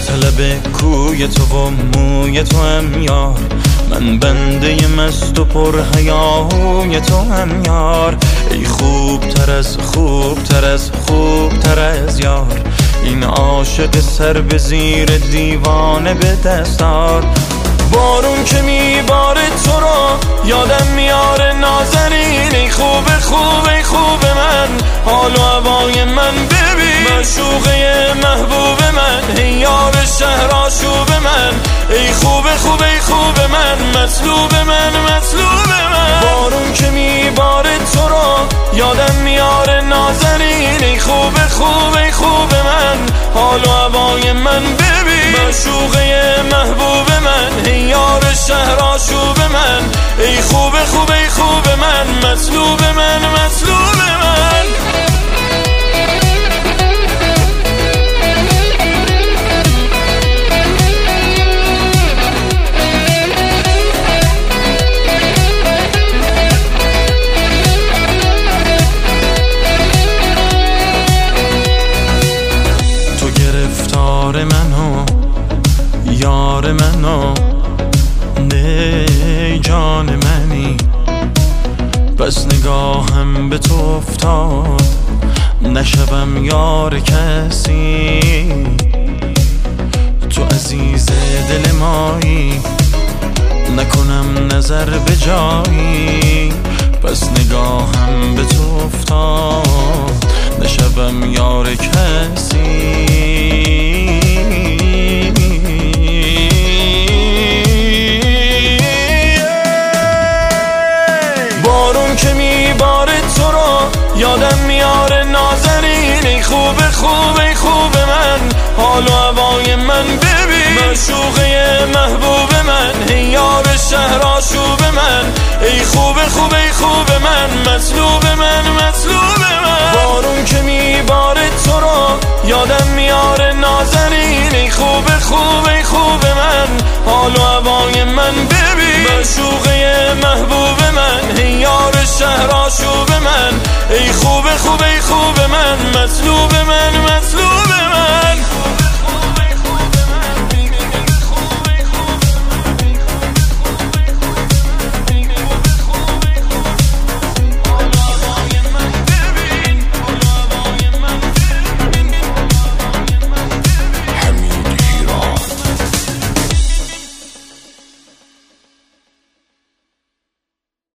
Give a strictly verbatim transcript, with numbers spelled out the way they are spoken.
طلب کوی تو و موی تو هم یار، من بنده مست و پر حیاهوی تو هم یار. ای خوب تر از خوب تر از خوب تر از یار، این عاشق سر به زیر دیوانه به دستار. بارون که میباره تو رو یادم میاره نازنین، ای خوب خوب ای خوب من، حال و هوای من ببین، معشوقه محبوب من، ای یار شهر آشوب من، ای خوب خوب ای خوب من، مطلوب من مطلوب من. بارون که میباره تو رو یادم میاره نازنین، ای خوب خوب ای خوب من، حال و هوای من ببین، معشوقه محبوب من، ای یار شهر آشوب من، ای خوب خوب ای خوب من، مطلوب من مطلوب من. تو گرفتار منو یار منو، ای جان منی، بس نگاهم به تو افتاد نشوم یار کسی. تو عزیز دل مایی، نکنم نظر به جایی، بس نگاهم به تو افتاد نشوم یار کسی. بارون که میباره تو رو یادم میاره نازنین، ای خوب خوب ای خوب من، حال و هوای من ببین، معشوقه محبوب من، ای یار شهر آشوب من، ای خوب خوب ای خوب من، مطلوب من مطلوب من. بارون که میباره تو رو یادم میاره نازنین، ای خوب خوب ای خوب من، حال و هوای من ببین، معشوقه محبوب من، ای یار شهر آشوب من، ای خوب خوب ای خوب من، مطلوب